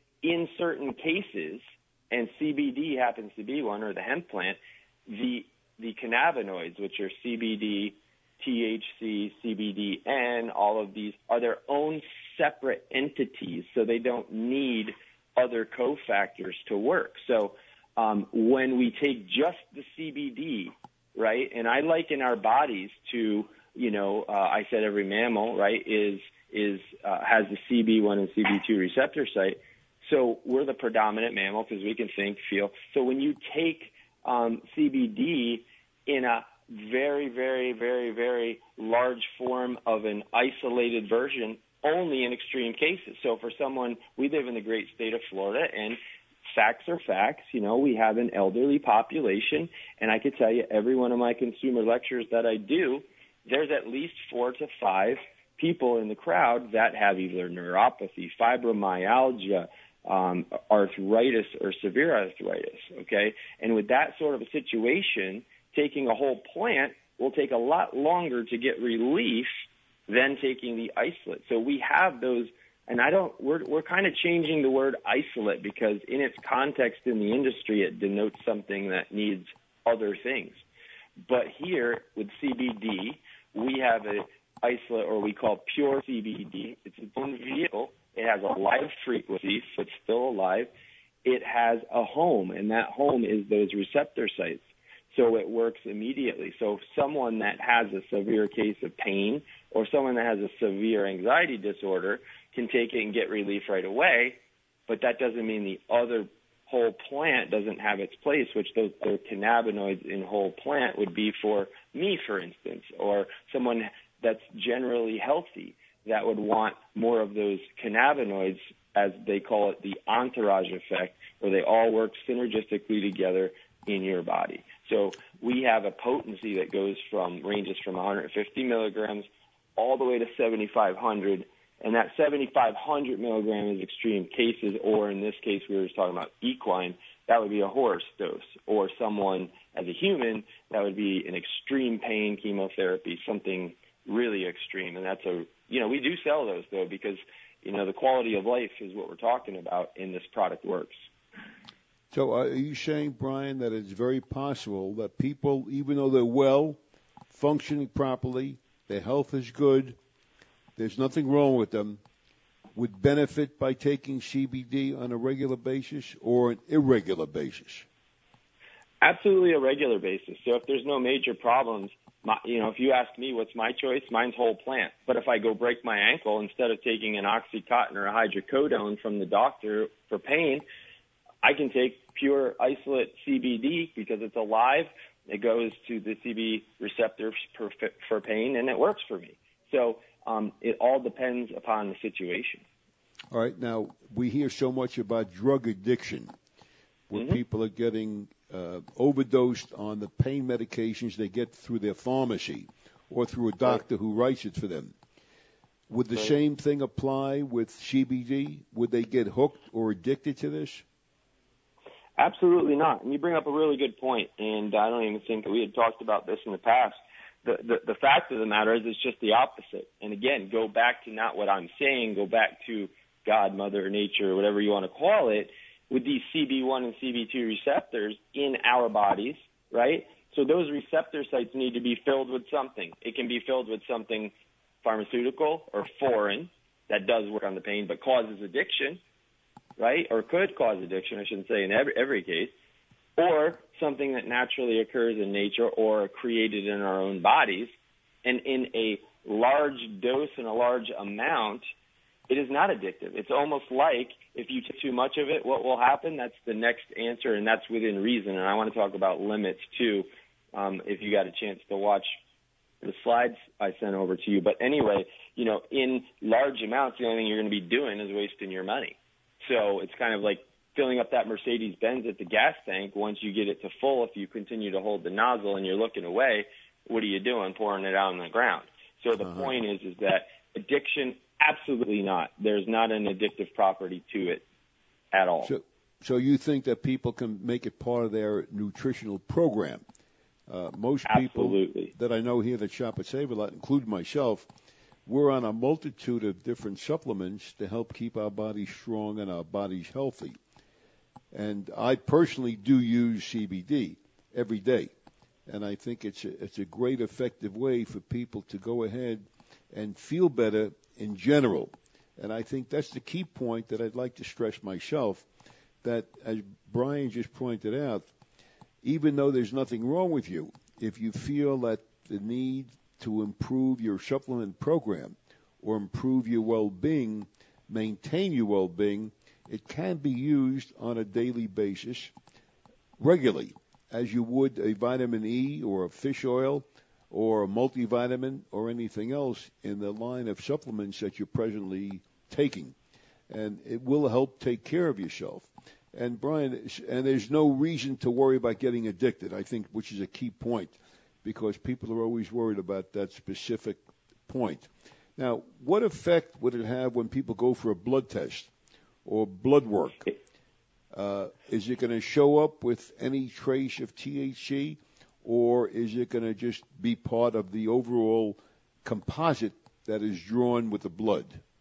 in certain cases, and C B D happens to be one, or the hemp plant, the the cannabinoids, which are C B D, T H C, C B D N, all of these are their own separate entities, so they don't need other cofactors to work. So um, when we take just the C B D, right, and I liken our bodies to, you know, uh, I said every mammal, right, is is uh, has the C B one and C B two receptor site. So we're the predominant mammal because we can think, feel. So when you take um, C B D in a very, very, very, very large form of an isolated version, only in extreme cases. So for someone, we live in the great state of Florida, and facts are facts. You know, we have an elderly population, and I could tell you every one of my consumer lectures that I do, there's at least four to five people in the crowd that have either neuropathy, fibromyalgia, Um, arthritis or severe arthritis, okay? And with that sort of a situation, taking a whole plant will take a lot longer to get relief than taking the isolate. So we have those, and I don't, we're, we're kind of changing the word isolate because in its context in the industry, it denotes something that needs other things. But here with C B D, we have a isolate, or we call pure C B D. It's its own vehicle. It has a live frequency, so it's still alive. It has a home, and that home is those receptor sites. So it works immediately. So if someone that has a severe case of pain or someone that has a severe anxiety disorder can take it and get relief right away, but that doesn't mean the other whole plant doesn't have its place, which those other cannabinoids in whole plant would be for me, for instance, or someone that's generally healthy that would want more of those cannabinoids, as they call it, the entourage effect, where they all work synergistically together in your body. So we have a potency that goes from, ranges from one hundred fifty milligrams all the way to seventy-five hundred, and that seventy-five hundred milligram is extreme cases, or in this case we were just talking about equine, that would be a horse dose, or someone as a human, that would be an extreme pain chemotherapy, something really extreme, and that's a You know, we do sell those, though, because, you know, the quality of life is what we're talking about, and this product works. So uh, are you saying, Brian, that it's very possible that people, even though they're well, functioning properly, their health is good, there's nothing wrong with them, would benefit by taking C B D on a regular basis or an irregular basis? Absolutely a regular basis. So if there's no major problems, My, you know, if you ask me what's my choice, mine's whole plant. But if I go break my ankle, instead of taking an Oxycontin or a hydrocodone from the doctor for pain, I can take pure isolate C B D because it's alive. It goes to the C B receptors for, for pain, and it works for me. So um, it all depends upon the situation. All right. Now, we hear so much about drug addiction, where Mm-hmm. people are getting uh, overdosed on the pain medications they get through their pharmacy or through a doctor Right. who writes it for them. Would the Right. same thing apply with C B D? Would they get hooked or addicted to this? Absolutely not. And you bring up a really good point, and I don't even think that we had talked about this in the past. The, the, the fact of the matter is it's just the opposite. And again, go back to not what I'm saying, go back to God, Mother Nature, whatever you want to call it, with these C B one and C B two receptors in our bodies, right? So those receptor sites need to be filled with something. It can be filled with something pharmaceutical or foreign that does work on the pain but causes addiction, right? Or could cause addiction, I shouldn't say in every, every case, or something that naturally occurs in nature or created in our own bodies. And in a large dose and a large amount, it is not addictive. It's almost like if you take too much of it, what will happen? That's the next answer, and that's within reason. And I want to talk about limits, too, um, if you got a chance to watch the slides I sent over to you. But anyway, you know, in large amounts, the only thing you're going to be doing is wasting your money. So it's kind of like filling up that Mercedes-Benz at the gas tank. Once you get it to full, if you continue to hold the nozzle and you're looking away, what are you doing? Pouring it out on the ground. So the Uh-huh. point is, is that addiction, absolutely not. There's not an addictive property to it at all. So, so you think that people can make it part of their nutritional program? Uh, most Absolutely. people that I know here that shop at Save-A-Lot, including myself, we're on a multitude of different supplements to help keep our bodies strong and our bodies healthy. And I personally do use C B D every day. And I think it's a, it's a great effective way for people to go ahead and feel better in general. And I think that's the key point that I'd like to stress myself, that as Brian just pointed out, even though there's nothing wrong with you, if you feel that the need to improve your supplement program or improve your well-being, maintain your well-being, it can be used on a daily basis regularly, as you would a vitamin E or a fish oil or a multivitamin or anything else in the line of supplements that you're presently taking. And it will help take care of yourself. And Brian, and there's no reason to worry about getting addicted, I think, which is a key point, because people are always worried about that specific point. Now, what effect would it have when people go for a blood test or blood work? Uh, is it going to show up with any trace of T H C, or is it going to just be part of the overall composite that is drawn with the blood?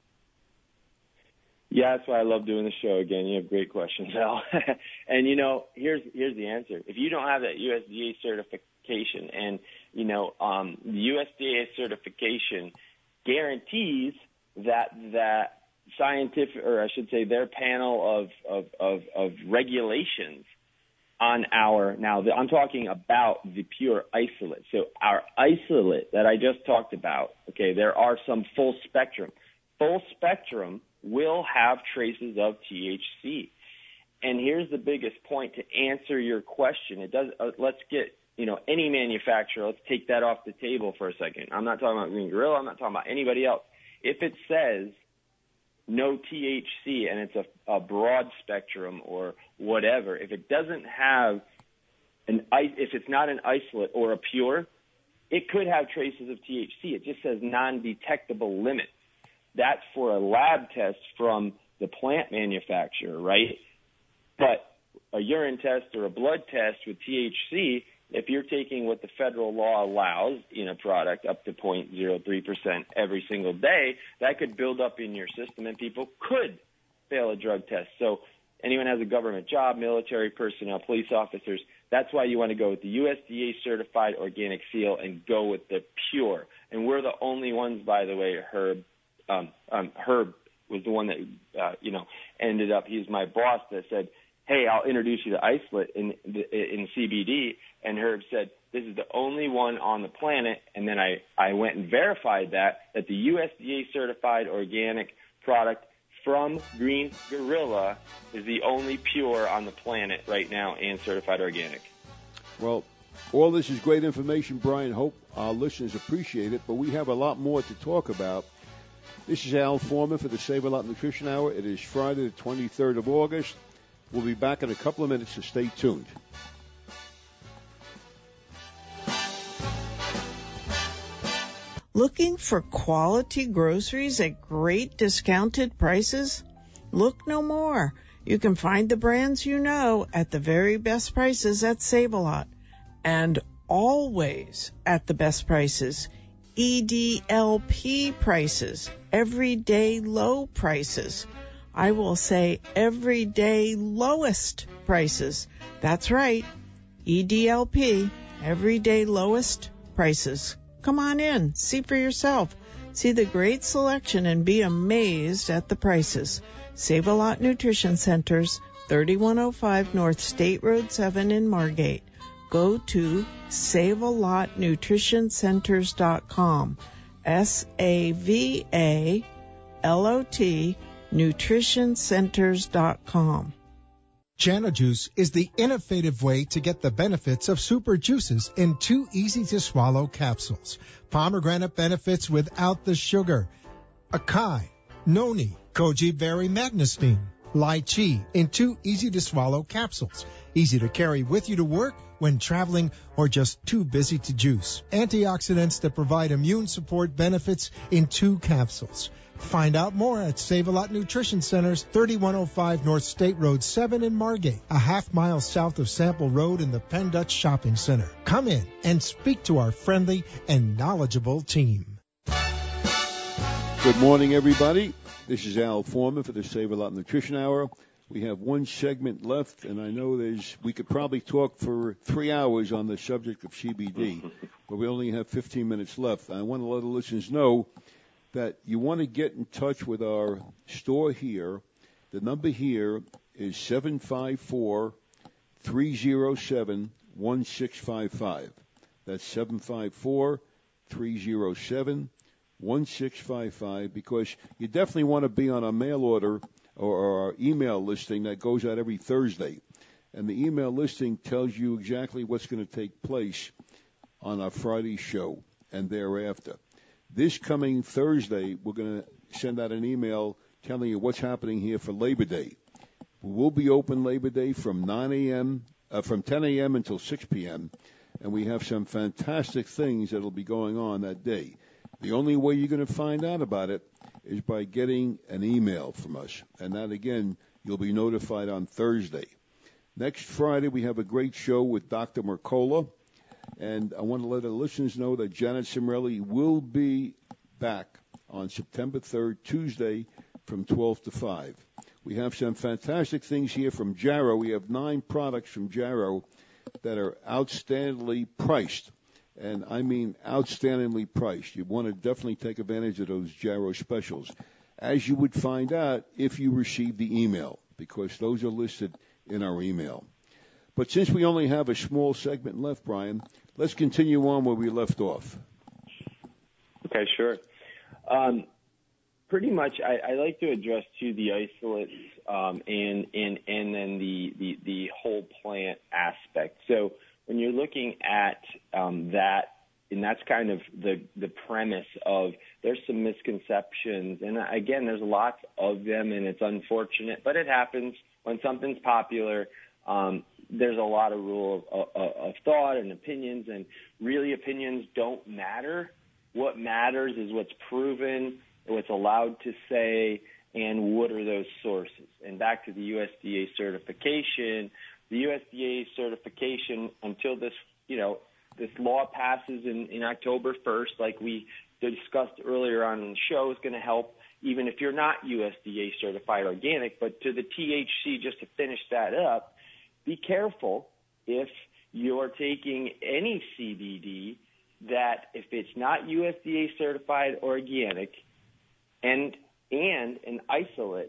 Yeah, that's why I love doing the show again. You have great questions, Al. And, you know, here's here's the answer. If you don't have that U S D A certification, and, you know, um, the U S D A certification guarantees that that scientific, or I should say their panel of, of, of, of regulations on our, now the, I'm talking about the pure isolate. So our isolate that I just talked about, okay, there are some full spectrum. Full spectrum will have traces of T H C. And here's the biggest point to answer your question. It does. Uh, let's get, you know, any manufacturer, let's take that off the table for a second. I'm not talking about Green Gorilla. I'm not talking about anybody else. If it says no T H C and it's a, a broad spectrum or whatever, if it doesn't have an, if it's not an isolate or a pure, it could have traces of T H C. It just says non-detectable limit. That's for a lab test from the plant manufacturer, right? But a urine test or a blood test with T H C, if you're taking what the federal law allows in a product up to zero point zero three percent every single day, that could build up in your system and people could fail a drug test. So anyone has a government job, military personnel, police officers, that's why you want to go with the U S D A certified organic seal and go with the pure. And we're the only ones, by the way, Herb, Um, um, Herb was the one that, uh, you know, ended up, he's my boss that said, hey, I'll introduce you to isolate in, in C B D. And Herb said, This is the only one on the planet. And then I, I went and verified that, that the U S D A certified organic product from Green Gorilla is the only pure on the planet right now and certified organic. Well, all this is great information, Brian. Hope our listeners appreciate it, but we have a lot more to talk about. This is Al Foreman for the Save a Lot Nutrition Hour. It is Friday, the twenty-third of August. We'll be back in a couple of minutes, so stay tuned. Looking for quality groceries at great discounted prices? Look no more. You can find the brands you know at the very best prices at Save-A-Lot. And always at the best prices. E D L P prices. Everyday low prices. I will say everyday lowest prices. That's right. E D L P. Everyday lowest prices. Come on in, see for yourself. See the great selection and be amazed at the prices. Save-A-Lot Nutrition Centers, thirty-one oh five North State Road seven in Margate. Go to save a lot nutrition centers dot com. S A V A L O T nutrition centers dot com. Jana Juice is the innovative way to get the benefits of super juices in two easy-to-swallow capsules. Pomegranate benefits without the sugar. Acai, noni, goji berry madnessine, lychee in two easy-to-swallow capsules. Easy to carry with you to work, when traveling, or just too busy to juice. Antioxidants that provide immune support benefits in two capsules. Find out more at Save-A-Lot Nutrition Centers, thirty-one oh five North State Road seven in Margate, a half mile south of Sample Road in the Penn Dutch Shopping Center. Come in and speak to our friendly and knowledgeable team. Good morning, everybody. This is Al Foreman for the Save-A-Lot Nutrition Hour. We have one segment left, and I know there's we could probably talk for three hours on the subject of C B D, but we only have fifteen minutes left. I want to let the listeners know that you want to get in touch with our store here. The number here is seven five four, three oh seven, one six five five. That's seven five four, three oh seven, one six five five, because you definitely want to be on a mail order or our email listing that goes out every Thursday. And the email listing tells you exactly what's going to take place on our Friday show and thereafter. This coming Thursday, we're going to send out an email telling you what's happening here for Labor Day. We will be open Labor Day from nine a.m., uh, from ten a.m. until six p.m., and we have some fantastic things that will be going on that day. The only way you're going to find out about it is by getting an email from us, and that, again, you'll be notified on Thursday. Next Friday, we have a great show with Doctor Mercola. And I want to let our listeners know that Janet Cimarelli will be back on September third, Tuesday, from twelve to five. We have some fantastic things here from Jarrow. We have nine products from Jarrow that are outstandingly priced. And I mean outstandingly priced. You want to definitely take advantage of those Jarrow specials, as you would find out if you receive the email, because those are listed in our email. But since we only have a small segment left, Brian, let's continue on where we left off. Okay, sure. Um, pretty much, I, I like to address to the isolates um, and, and and then the, the, the whole plant aspect. So when you're looking at um, that, and that's kind of the, the premise of there's some misconceptions. And again, there's lots of them, and it's unfortunate, but it happens when something's popular. Um, there's a lot of rule of, of, of thought and opinions, and really opinions don't matter. What matters is what's proven, what's allowed to say, and what are those sources. And back to the U S D A certification, the U S D A certification until this, you know, this law passes in, in October first, like we discussed earlier on in the show, is going to help even if you're not U S D A certified organic. But to the T H C, just to finish that up, be careful if you're taking any C B D that if it's not U S D A certified organic and and an isolate,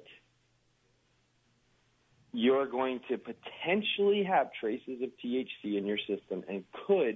you're going to potentially have traces of T H C in your system and could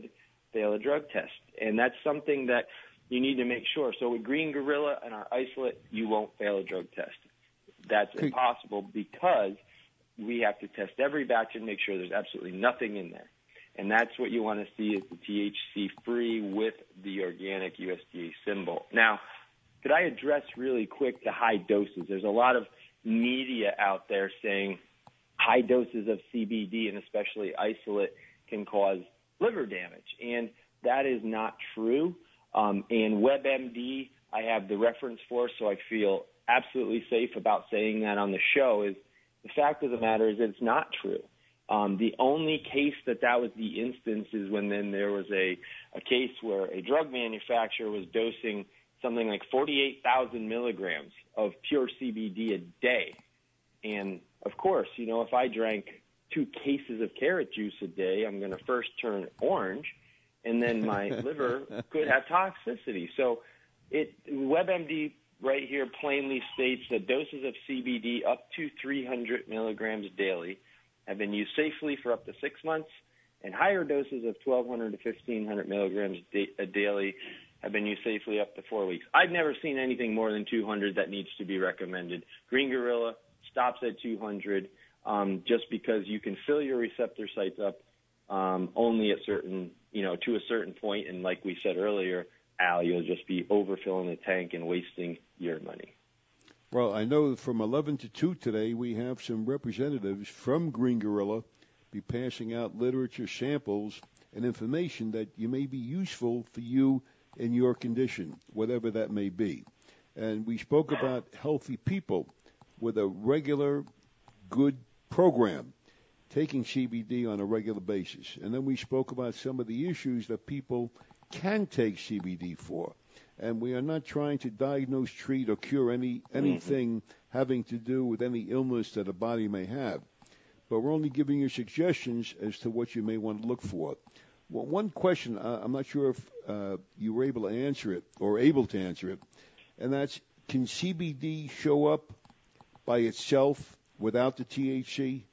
fail a drug test. And that's something that you need to make sure. So with Green Gorilla and our isolate, you won't fail a drug test. That's impossible because we have to test every batch and make sure there's absolutely nothing in there. And that's what you want to see is the T H C-free with the organic U S D A symbol. Now, could I address really quick the high doses? There's a lot of media out there saying high doses of C B D and especially isolate can cause liver damage, and that is not true. Um, and WebMD, I have the reference for, so I feel absolutely safe about saying that on the show, is the fact of the matter is that it's not true. Um, the only case that that was the instance is when then there was a, a case where a drug manufacturer was dosing something like forty-eight thousand milligrams of pure C B D a day. And, of course, you know, if I drank two cases of carrot juice a day, I'm going to first turn orange, and then my liver could have toxicity. So it WebMD right here plainly states that doses of C B D up to three hundred milligrams daily have been used safely for up to six months, and higher doses of twelve hundred to fifteen hundred milligrams da- a daily have been used safely up to four weeks. I've never seen anything more than two hundred that needs to be recommended. Green Gorilla stops at two hundred um, just because you can fill your receptor sites up um, only at certain, you know, to a certain point, and like we said earlier, Al, you'll just be overfilling the tank and wasting your money. Well, I know from eleven to two today we have some representatives from Green Gorilla be passing out literature samples and information that you may be useful for you in your condition, whatever that may be. And we spoke about healthy people with a regular, good program, taking C B D on a regular basis. And then we spoke about some of the issues that people can take C B D for. And we are not trying to diagnose, treat, or cure any anything mm-hmm. having to do with any illness that a body may have. But we're only giving you suggestions as to what you may want to look for. Well, one question, uh, I'm not sure if uh, you were able to answer it or able to answer it, and that's, can C B D show up by itself without the T H C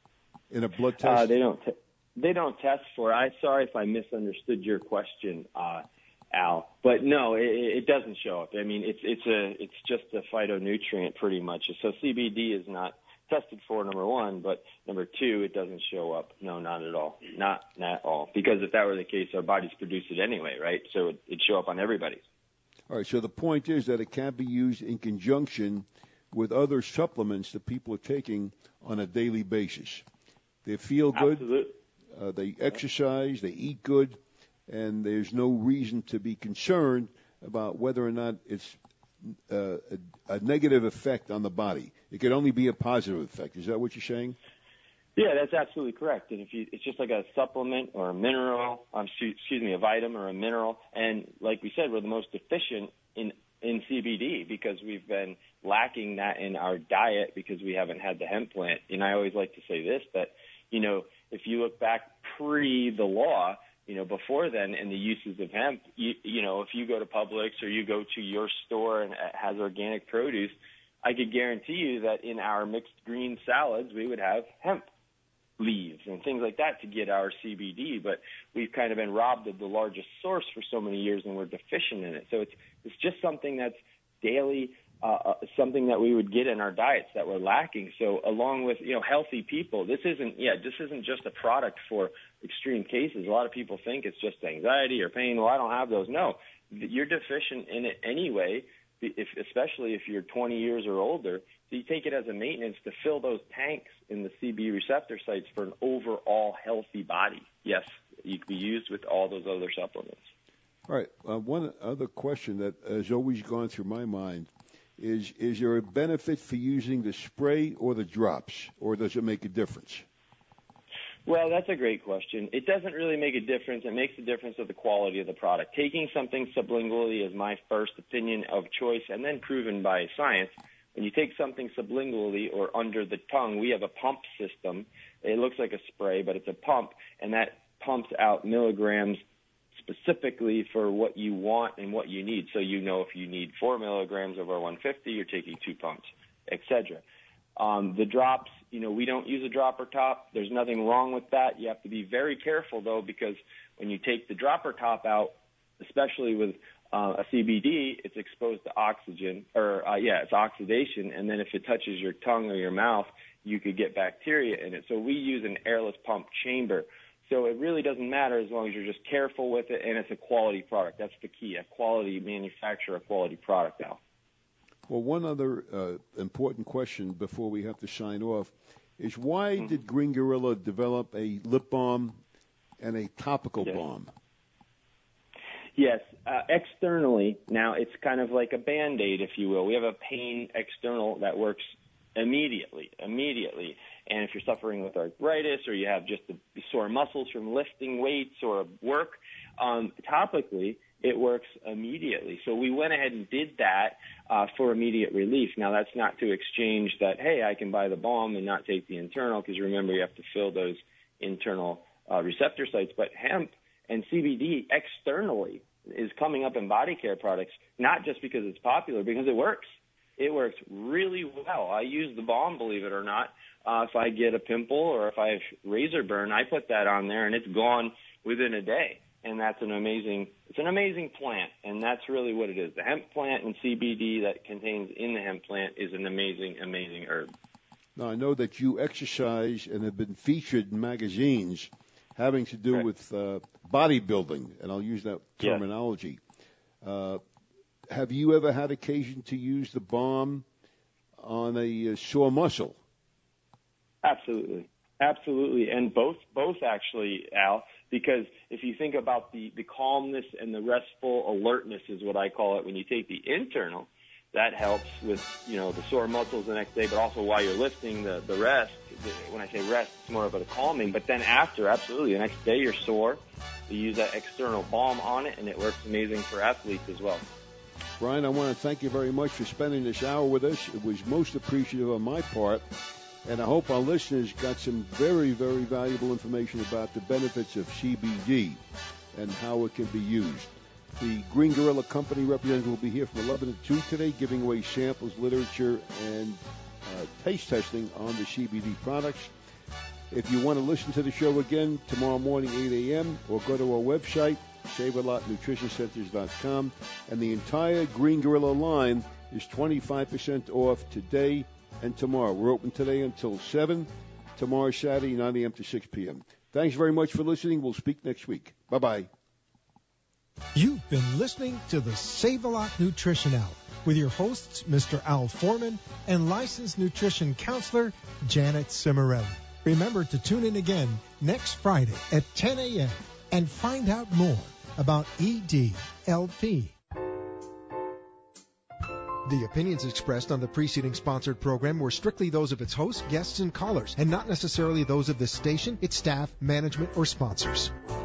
in a blood test? Uh, they don't. T- they don't test for it. I'm sorry if I misunderstood your question, uh, Al. But no, it, it doesn't show up. I mean, it's it's a it's just a phytonutrient pretty much. So C B D is not tested for, number one, but number two, it doesn't show up. No, not at all. Not at all. Because if that were the case, our bodies produce it anyway, right? So it, it'd show up on everybody's. All right, so the point is that it can be used in conjunction with other supplements that people are taking on a daily basis. They feel good, Absolutely. Uh, they exercise, they eat good, and there's no reason to be concerned about whether or not it's uh, a, a negative effect on the body. It could only be a positive effect. Is that what you're saying? Yeah, that's absolutely correct. And if you, it's just like a supplement or a mineral, um, excuse me, a vitamin or a mineral. And like we said, we're the most deficient in in C B D because we've been lacking that in our diet because we haven't had the hemp plant. And I always like to say this, that, you know, if you look back pre the law, you know, before then and the uses of hemp, you, you know, if you go to Publix or you go to your store and it has organic produce, I could guarantee you that in our mixed green salads, we would have hemp leaves and things like that to get our C B D, but we've kind of been robbed of the largest source for so many years and we're deficient in it. So it's it's just something that's daily, uh, something that we would get in our diets that we're lacking. So along with, you know, healthy people, this isn't, yeah, this isn't just a product for extreme cases. A lot of people think it's just anxiety or pain. Well, I don't have those. No, you're deficient in it anyway. If, especially if you're twenty years or older, so you take it as a maintenance to fill those tanks in the C B D receptor sites for an overall healthy body. Yes, you can be used with all those other supplements. All right. Uh, one other question that has always gone through my mind is, is there a benefit for using the spray or the drops, or does it make a difference? Well, that's a great question. It doesn't really make a difference. It makes a difference of the quality of the product. Taking something sublingually is my first opinion of choice and then proven by science. When you take something sublingually or under the tongue, we have a pump system. It looks like a spray, but it's a pump, and that pumps out milligrams specifically for what you want and what you need. So you know if you need four milligrams over one fifty, you're taking two pumps, et cetera. Um, the drops, you know, we don't use a dropper top. There's nothing wrong with that. You have to be very careful, though, because when you take the dropper top out, especially with uh, a C B D, it's exposed to oxygen, or, uh, yeah, it's oxidation, and then if it touches your tongue or your mouth, you could get bacteria in it. So we use an airless pump chamber. So it really doesn't matter as long as you're just careful with it, and it's a quality product. That's the key, a quality manufacturer, a quality product now. Well, one other uh, important question before we have to sign off is why mm-hmm. did Green Gorilla develop a lip balm and a topical yes. balm? Yes, uh, externally, now it's kind of like a Band-Aid, if you will. We have a pain external that works immediately, immediately. And if you're suffering with arthritis or you have just the sore muscles from lifting weights or work, um, topically, it works immediately. So we went ahead and did that uh, for immediate relief. Now, that's not to exchange that, hey, I can buy the balm and not take the internal, because remember, you have to fill those internal uh, receptor sites. But hemp and C B D externally is coming up in body care products, not just because it's popular, because it works. It works really well. I use the balm, believe it or not. Uh, if I get a pimple or if I have razor burn, I put that on there, and it's gone within a day. And that's an amazing, it's an amazing plant, and that's really what it is. The hemp plant and C B D that contains in the hemp plant is an amazing, amazing herb. Now, I know that you exercise and have been featured in magazines having to do right. with uh, bodybuilding, and I'll use that terminology. Yeah. Uh, have you ever had occasion to use the balm on a uh, sore muscle? Absolutely. Absolutely. And both, both actually, Al, because if you think about the, the calmness and the restful alertness is what I call it, when you take the internal, that helps with, you know, the sore muscles the next day, but also while you're lifting the, the rest. The, when I say rest, it's more about a calming. But then after, absolutely, the next day you're sore. You use that external balm on it, and it works amazing for athletes as well. Brian, I want to thank you very much for spending this hour with us. It was most appreciative on my part. And I hope our listeners got some very, very valuable information about the benefits of C B D and how it can be used. The Green Gorilla Company representative will be here from eleven to two today, giving away samples, literature, and uh, taste testing on the C B D products. If you want to listen to the show again tomorrow morning, eight a.m., or go to our website, save a lot nutrition centers dot com, and the entire Green Gorilla line is twenty-five percent off today and tomorrow. We're open today until seven, tomorrow Saturday, nine a.m. to six p.m. Thanks very much for listening. We'll speak next week. Bye-bye. You've been listening to the Save-A-Lot Nutrition Hour with your hosts, Mister Al Foreman and licensed nutrition counselor, Janet Cimarelli. Remember to tune in again next Friday at ten a.m. and find out more about E D L P. The opinions expressed on the preceding sponsored program were strictly those of its hosts, guests, and callers, and not necessarily those of this station, its staff, management, or sponsors.